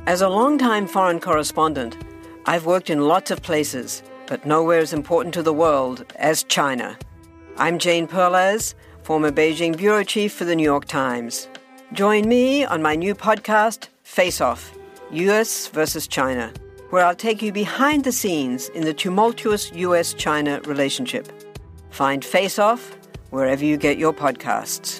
As a longtime foreign correspondent, I've worked in lots of places, but nowhere as important to the world as China. I'm Jane Perlez, former Beijing bureau chief for the New York Times. Join me on my new podcast, Face Off, US versus China, where I'll take you behind the scenes in the tumultuous US-China relationship. Find Face Off wherever you get your podcasts.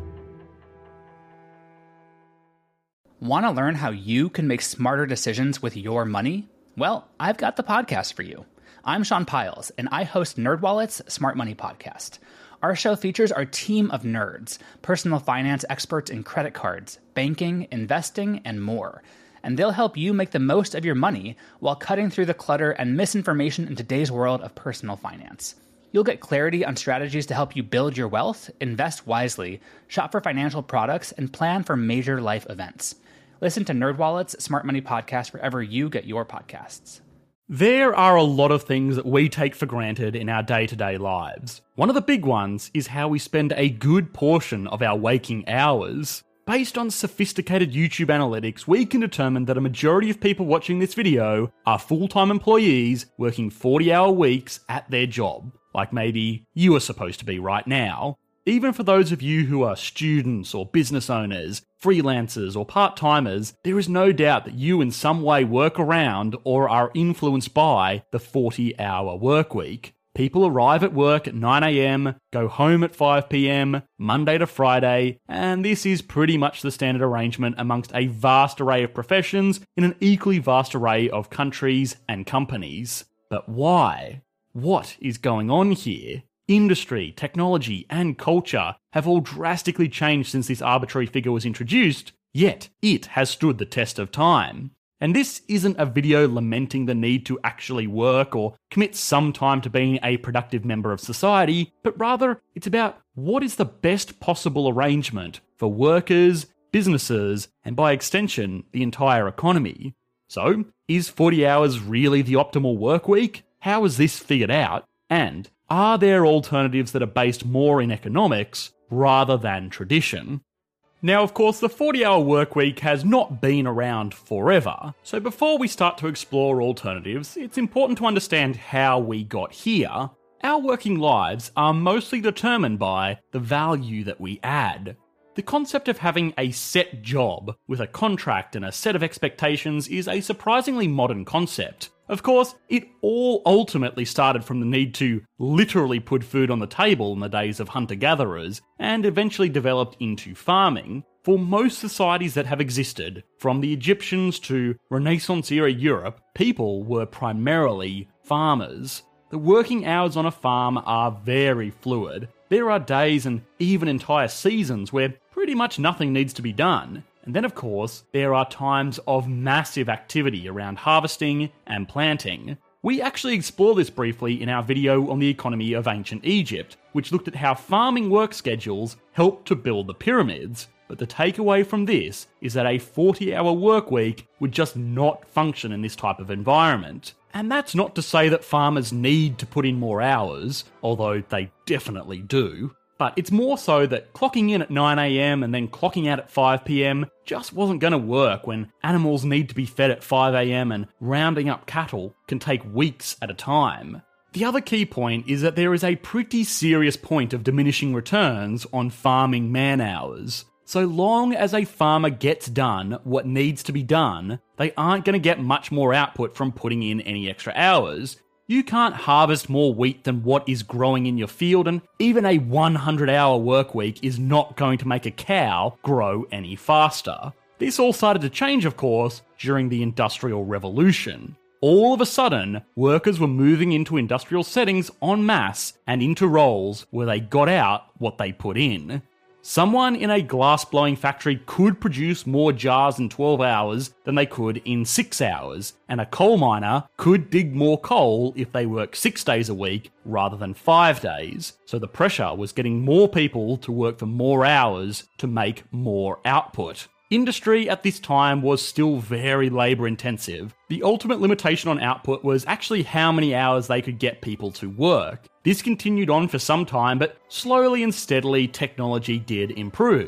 Want to learn how you can make smarter decisions with your money? Well, I've got the podcast for you. I'm Sean Piles, and I host NerdWallet's Smart Money Podcast. Our show features our team of nerds, personal finance experts in credit cards, banking, investing, and more. And they'll help you make the most of your money while cutting through the clutter and misinformation in today's world of personal finance. You'll get clarity on strategies to help you build your wealth, invest wisely, shop for financial products, and plan for major life events. Listen to NerdWallet's Smart Money Podcast wherever you get your podcasts. There are a lot of things that we take for granted in our day-to-day lives. One of the big ones is how we spend a good portion of our waking hours. Based on sophisticated YouTube analytics, we can determine that a majority of people watching this video are full-time employees working 40-hour weeks at their job, like maybe you are supposed to be right now. Even for those of you who are students or business owners, freelancers or part-timers, there is no doubt that you in some way work around or are influenced by the 40-hour work week. People arrive at work at 9 a.m, go home at 5 p.m, Monday to Friday, and this is pretty much the standard arrangement amongst a vast array of professions in an equally vast array of countries and companies. But why? What is going on here? Industry, technology, and culture have all drastically changed since this arbitrary figure was introduced, yet it has stood the test of time. And this isn't a video lamenting the need to actually work or commit some time to being a productive member of society, but rather it's about what is the best possible arrangement for workers, businesses, and by extension, the entire economy. So, is 40 hours really the optimal work week? How is this figured out? And are there alternatives that are based more in economics rather than tradition? Now, of course, the 40-hour workweek has not been around forever, so before we start to explore alternatives, it's important to understand how we got here. Our working lives are mostly determined by the value that we add. The concept of having a set job with a contract and a set of expectations is a surprisingly modern concept. Of course, it all ultimately started from the need to literally put food on the table in the days of hunter-gatherers, and eventually developed into farming. For most societies that have existed, from the Egyptians to Renaissance-era Europe, people were primarily farmers. The working hours on a farm are very fluid. There are days and even entire seasons where pretty much nothing needs to be done. And then, of course, there are times of massive activity around harvesting and planting. We actually explore this briefly in our video on the economy of ancient Egypt, which looked at how farming work schedules helped to build the pyramids. But the takeaway from this is that a 40-hour work week would just not function in this type of environment. And that's not to say that farmers need to put in more hours, although they definitely do. But it's more so that clocking in at 9 a.m. and then clocking out at 5 p.m. just wasn't going to work when animals need to be fed at 5 a.m. and rounding up cattle can take weeks at a time. The other key point is that there is a pretty serious point of diminishing returns on farming man-hours. So long as a farmer gets done what needs to be done, they aren't going to get much more output from putting in any extra hours. You can't harvest more wheat than what is growing in your field, and even a 100-hour work week is not going to make a cow grow any faster. This all started to change, of course, during the Industrial Revolution. All of a sudden, workers were moving into industrial settings en masse and into roles where they got out what they put in. Someone in a glass-blowing factory could produce more jars in 12 hours than they could in 6 hours, and a coal miner could dig more coal if they worked 6 days a week rather than 5 days. So the pressure was getting more people to work for more hours to make more output. Industry at this time was still very labour-intensive. The ultimate limitation on output was actually how many hours they could get people to work. This continued on for some time, but slowly and steadily technology did improve.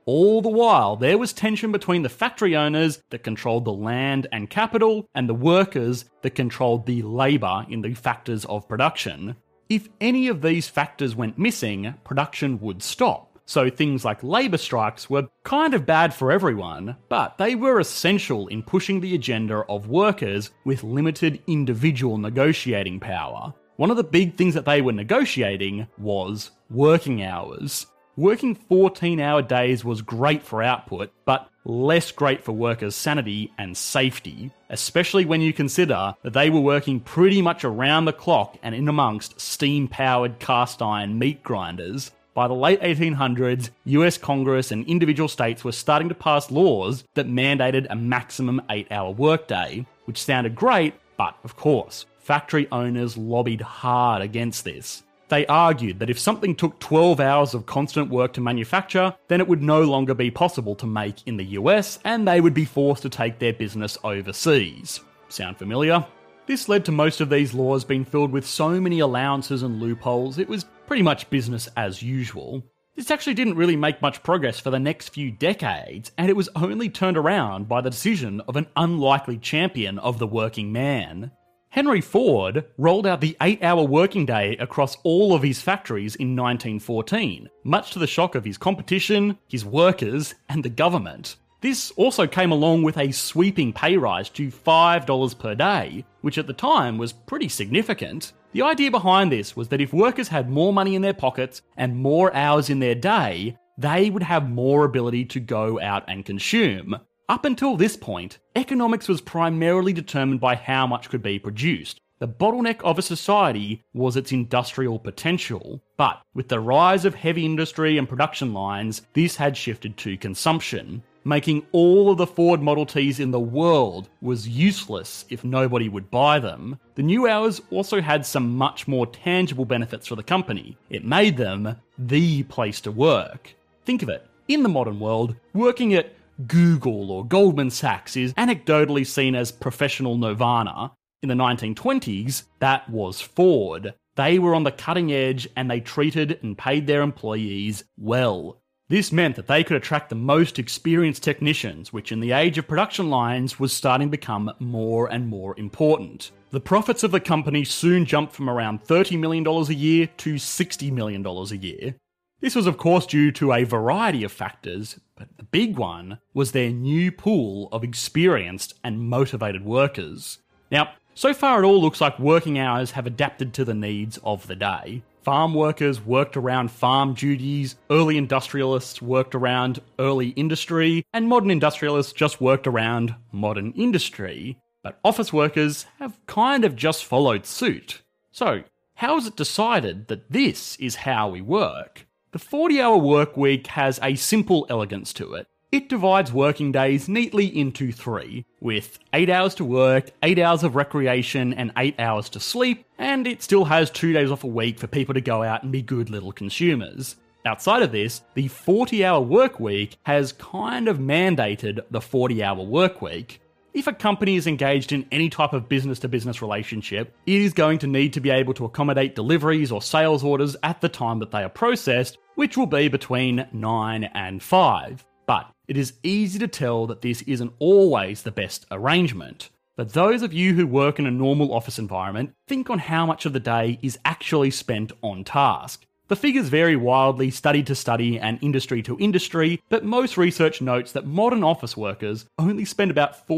All the while, there was tension between the factory owners that controlled the land and capital and the workers that controlled the labour in the factors of production. If any of these factors went missing, production would stop. So things like labour strikes were kind of bad for everyone, but they were essential in pushing the agenda of workers with limited individual negotiating power. One of the big things that they were negotiating was working hours. Working 14-hour days was great for output, but less great for workers' sanity and safety, especially when you consider that they were working pretty much around the clock and in amongst steam-powered cast iron meat grinders. By the late 1800s, US Congress and individual states were starting to pass laws that mandated a maximum 8-hour workday, which sounded great, but of course, factory owners lobbied hard against this. They argued that if something took 12 hours of constant work to manufacture, then it would no longer be possible to make in the US, and they would be forced to take their business overseas. Sound familiar? This led to most of these laws being filled with so many allowances and loopholes, it was pretty much business as usual. This actually didn't really make much progress for the next few decades, and it was only turned around by the decision of an unlikely champion of the working man. Henry Ford rolled out the 8-hour working day across all of his factories in 1914, much to the shock of his competition, his workers, and the government. This also came along with a sweeping pay rise to $5 per day, which at the time was pretty significant. The idea behind this was that if workers had more money in their pockets and more hours in their day, they would have more ability to go out and consume. Up until this point, economics was primarily determined by how much could be produced. The bottleneck of a society was its industrial potential. But with the rise of heavy industry and production lines, this had shifted to consumption, making all of the Ford Model Ts in the world was useless if nobody would buy them. The new hours also had some much more tangible benefits for the company. It made them the place to work. Think of it, in the modern world, working at Google or Goldman Sachs is anecdotally seen as professional nirvana. In the 1920s, that was Ford. They were on the cutting edge and they treated and paid their employees well. This meant that they could attract the most experienced technicians, which in the age of production lines was starting to become more and more important. The profits of the company soon jumped from around $30 million a year to $60 million a year. This was of course due to a variety of factors, but the big one was their new pool of experienced and motivated workers. Now, so far it all looks like working hours have adapted to the needs of the day. Farm workers worked around farm duties, early industrialists worked around early industry, and modern industrialists just worked around modern industry. But office workers have kind of just followed suit. So, how is it decided that this is how we work? The 40-hour work week has a simple elegance to it. It divides working days neatly into 3, with 8 hours to work, 8 hours of recreation, and 8 hours to sleep, and it still has 2 days off a week for people to go out and be good little consumers. Outside of this, the 40-hour work week has kind of mandated the 40-hour work week. If a company is engaged in any type of business-to-business relationship, it is going to need to be able to accommodate deliveries or sales orders at the time that they are processed, which will be between 9 and 5. But it is easy to tell that this isn't always the best arrangement. For those of you who work in a normal office environment, think on how much of the day is actually spent on task. The figures vary wildly study to study and industry to industry, but most research notes that modern office workers only spend about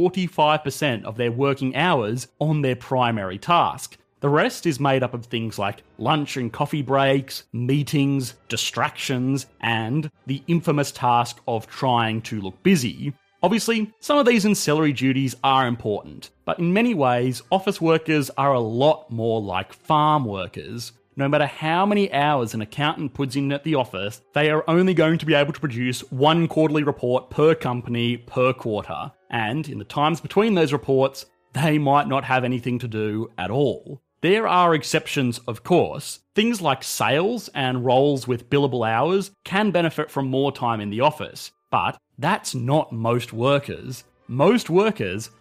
45% of their working hours on their primary task. The rest is made up of things like lunch and coffee breaks, meetings, distractions, and the infamous task of trying to look busy. Obviously, some of these ancillary duties are important, but in many ways, office workers are a lot more like farm workers. No matter how many hours an accountant puts in at the office, they are only going to be able to produce one quarterly report per company per quarter. And in the times between those reports, they might not have anything to do at all. There are exceptions, of course. Things like sales and roles with billable hours can benefit from more time in the office, but that's not most workers. Most workers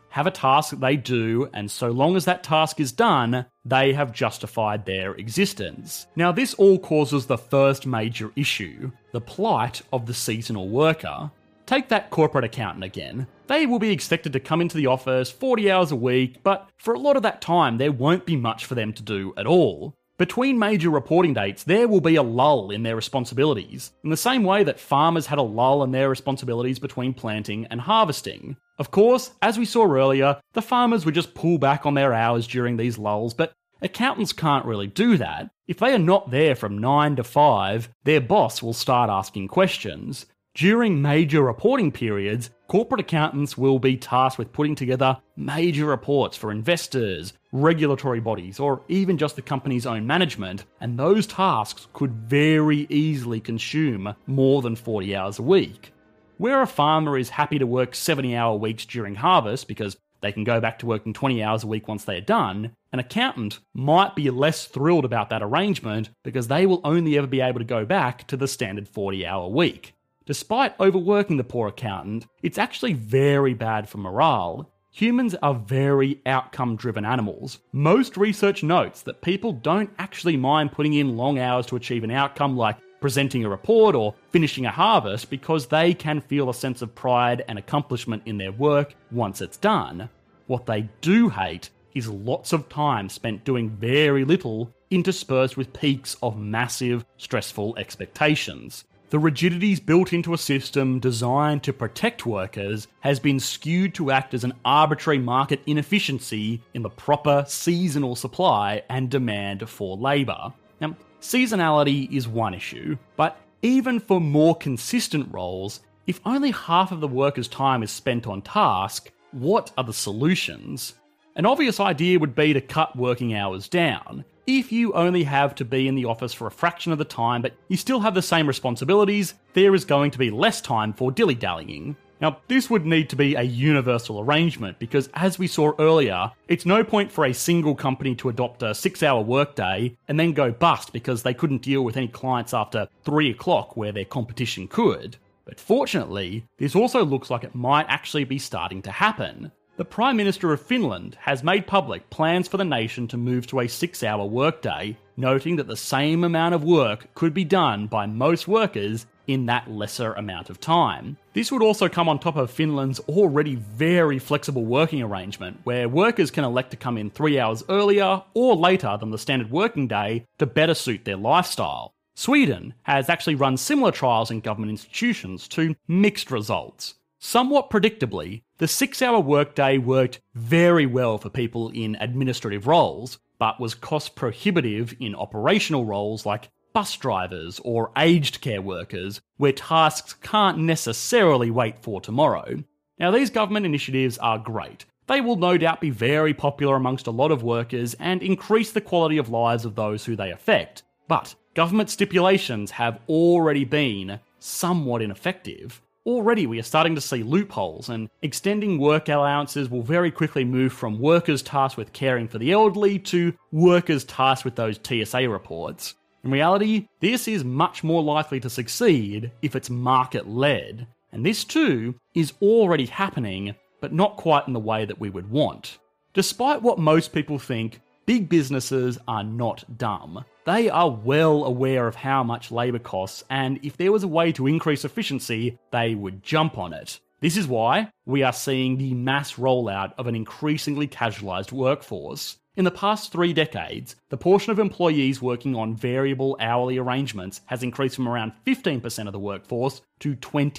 have a task that they do, and so long as that task is done, they have justified their existence. Now, this all causes the first major issue, the plight of the seasonal worker. Take that corporate accountant again. They will be expected to come into the office 40 hours a week, but for a lot of that time, there won't be much for them to do at all. Between major reporting dates, there will be a lull in their responsibilities, in the same way that farmers had a lull in their responsibilities between planting and harvesting. Of course, as we saw earlier, the farmers would just pull back on their hours during these lulls, but accountants can't really do that. If they are not there from 9 to 5, their boss will start asking questions. During major reporting periods, corporate accountants will be tasked with putting together major reports for investors, regulatory bodies, or even just the company's own management, and those tasks could very easily consume more than 40 hours a week. Where a farmer is happy to work 70-hour weeks during harvest because they can go back to working 20 hours a week once they're done, an accountant might be less thrilled about that arrangement because they will only ever be able to go back to the standard 40-hour week. Despite overworking the poor accountant, it's actually very bad for morale. Humans are very outcome-driven animals. Most research notes that people don't actually mind putting in long hours to achieve an outcome like presenting a report or finishing a harvest because they can feel a sense of pride and accomplishment in their work once it's done. What they do hate is lots of time spent doing very little interspersed with peaks of massive, stressful expectations. The rigidities built into a system designed to protect workers has been skewed to act as an arbitrary market inefficiency in the proper seasonal supply and demand for labour. Now, seasonality is one issue, but even for more consistent roles, if only half of the worker's time is spent on task, what are the solutions? An obvious idea would be to cut working hours down. If you only have to be in the office for a fraction of the time, but you still have the same responsibilities, there is going to be less time for dilly-dallying. Now, this would need to be a universal arrangement because, as we saw earlier, it's no point for a single company to adopt a 6-hour workday and then go bust because they couldn't deal with any clients after 3 o'clock where their competition could. But fortunately, this also looks like it might actually be starting to happen. The Prime Minister of Finland has made public plans for the nation to move to a 6-hour workday, noting that the same amount of work could be done by most workers in that lesser amount of time. This would also come on top of Finland's already very flexible working arrangement, where workers can elect to come in 3 hours earlier or later than the standard working day to better suit their lifestyle. Sweden has actually run similar trials in government institutions to mixed results. Somewhat predictably, the 6-hour workday worked very well for people in administrative roles, but was cost prohibitive in operational roles like bus drivers or aged care workers, where tasks can't necessarily wait for tomorrow. Now, these government initiatives are great. They will no doubt be very popular amongst a lot of workers and increase the quality of lives of those who they affect. But government stipulations have already been somewhat ineffective. Already we are starting to see loopholes, and extending work allowances will very quickly move from workers tasked with caring for the elderly to workers tasked with those TSA reports. In reality, this is much more likely to succeed if it's market-led, and this too is already happening, but not quite in the way that we would want. Despite what most people think, big businesses are not dumb. They are well aware of how much labour costs, and if there was a way to increase efficiency, they would jump on it. This is why we are seeing the mass rollout of an increasingly casualised workforce. In the past 3 decades, the portion of employees working on variable hourly arrangements has increased from around 15% of the workforce to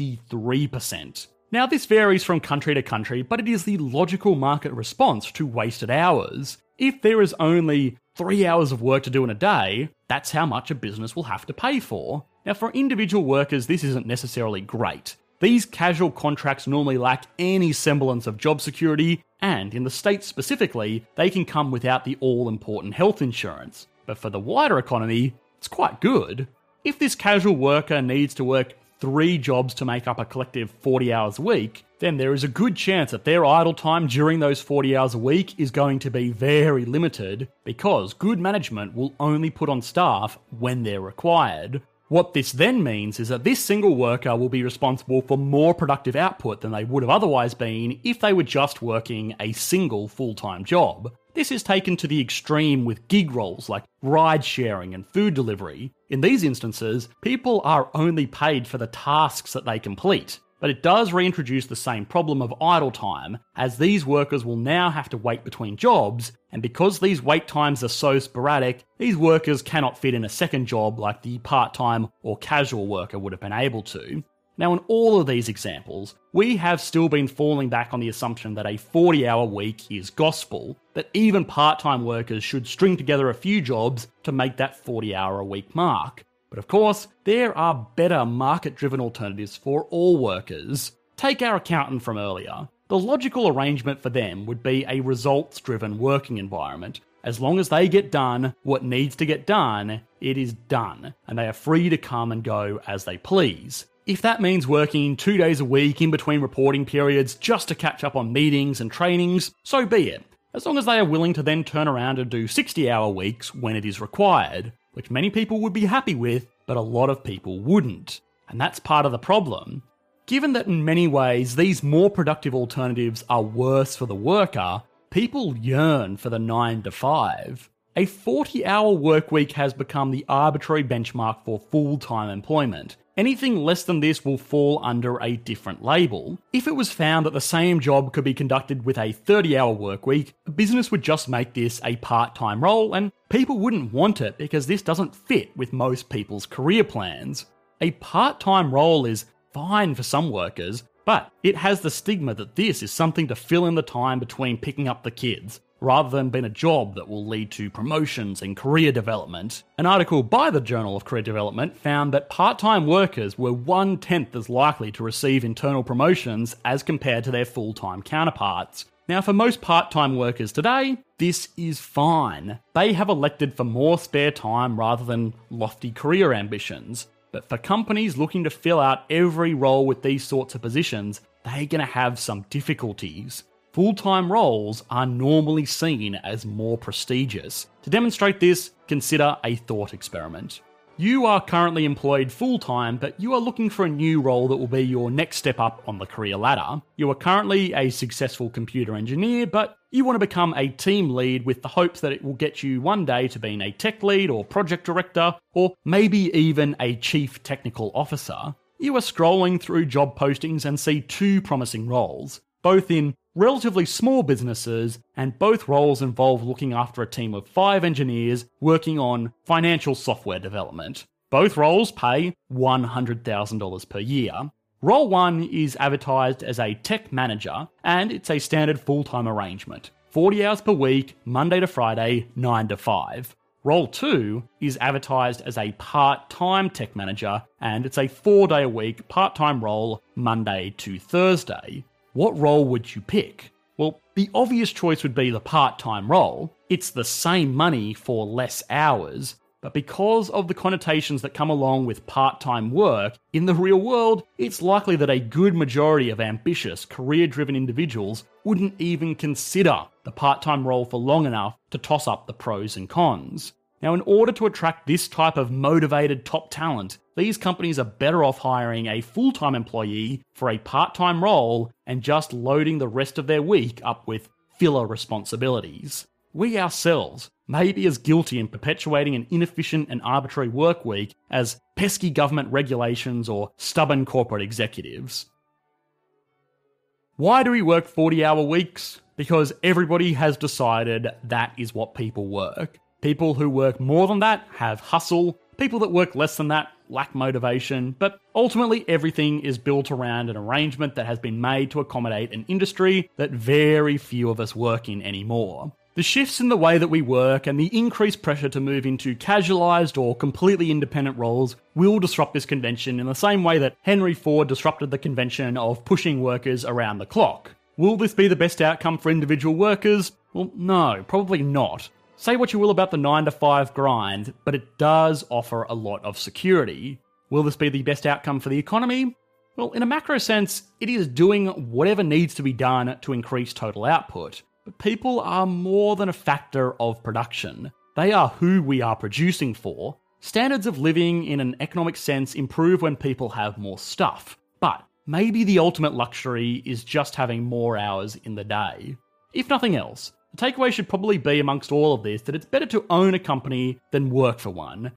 23%. Now, this varies from country to country, but it is the logical market response to wasted hours. If there is only 3 hours of work to do in a day, that's how much a business will have to pay for. Now, for individual workers, this isn't necessarily great. These casual contracts normally lack any semblance of job security, and in the States specifically, they can come without the all-important health insurance. But for the wider economy, it's quite good. If this casual worker needs to work 3 jobs to make up a collective 40 hours a week, then there is a good chance that their idle time during those 40 hours a week is going to be very limited, because good management will only put on staff when they're required. What this then means is that this single worker will be responsible for more productive output than they would have otherwise been if they were just working a single full-time job. This is taken to the extreme with gig roles like ride sharing and food delivery. In these instances, people are only paid for the tasks that they complete. But it does reintroduce the same problem of idle time, as these workers will now have to wait between jobs, and because these wait times are so sporadic, these workers cannot fit in a second job like the part-time or casual worker would have been able to. Now, in all of these examples, we have still been falling back on the assumption that a 40-hour week is gospel, that even part-time workers should string together a few jobs to make that 40-hour-a-week mark. But of course, there are better market-driven alternatives for all workers. Take our accountant from earlier. The logical arrangement for them would be a results-driven working environment. As long as they get done what needs to get done, it is done, and they are free to come and go as they please. If that means working 2 days a week in between reporting periods just to catch up on meetings and trainings, so be it. As long as they are willing to then turn around and do 60-hour weeks when it is required, which many people would be happy with, but a lot of people wouldn't. And that's part of the problem. Given that in many ways these more productive alternatives are worse for the worker, people yearn for the 9 to 5. A 40-hour workweek has become the arbitrary benchmark for full-time employment. Anything less than this will fall under a different label. If it was found that the same job could be conducted with a 30-hour workweek, a business would just make this a part-time role, and people wouldn't want it because this doesn't fit with most people's career plans. A part-time role is fine for some workers, but it has the stigma that this is something to fill in the time between picking up the kids, rather than being a job that will lead to promotions and career development. An article by the Journal of Career Development found that part-time workers were 1/10 as likely to receive internal promotions as compared to their full-time counterparts. Now, for most part-time workers today, this is fine. They have elected for more spare time rather than lofty career ambitions. But for companies looking to fill out every role with these sorts of positions, they're going to have some difficulties. Full-time roles are normally seen as more prestigious. To demonstrate this, consider a thought experiment. You are currently employed full-time, but you are looking for a new role that will be your next step up on the career ladder. You are currently a successful computer engineer, but you want to become a team lead with the hopes that it will get you one day to being a tech lead or project director, or maybe even a chief technical officer. You are scrolling through job postings and see 2 promising roles, both in relatively small businesses, and both roles involve looking after a team of 5 engineers working on financial software development. Both roles pay $100,000 per year. Role 1 is advertised as a tech manager, and it's a standard full-time arrangement. 40 hours per week, Monday to Friday, 9 to 5. Role 2 is advertised as a part-time tech manager, and it's a 4-day-a-week part-time role, Monday to Thursday. What role would you pick? Well, the obvious choice would be the part-time role. It's the same money for less hours, but because of the connotations that come along with part-time work, in the real world, it's likely that a good majority of ambitious, career-driven individuals wouldn't even consider the part-time role for long enough to toss up the pros and cons. Now, in order to attract this type of motivated top talent, these companies are better off hiring a full-time employee for a part-time role and just loading the rest of their week up with filler responsibilities. We ourselves may be as guilty in perpetuating an inefficient and arbitrary work week as pesky government regulations or stubborn corporate executives. Why do we work 40-hour weeks? Because everybody has decided that is what people work. People who work more than that have hustle. People that work less than that lack motivation. But ultimately, everything is built around an arrangement that has been made to accommodate an industry that very few of us work in anymore. The shifts in the way that we work and the increased pressure to move into casualised or completely independent roles will disrupt this convention in the same way that Henry Ford disrupted the convention of pushing workers around the clock. Will this be the best outcome for individual workers? Well, no, probably not. Say what you will about the 9 to 5 grind, but it does offer a lot of security. Will this be the best outcome for the economy? Well, in a macro sense, it is doing whatever needs to be done to increase total output. But people are more than a factor of production. They are who we are producing for. Standards of living in an economic sense improve when people have more stuff, but maybe the ultimate luxury is just having more hours in the day. If nothing else, the takeaway should probably be amongst all of this that it's better to own a company than work for one,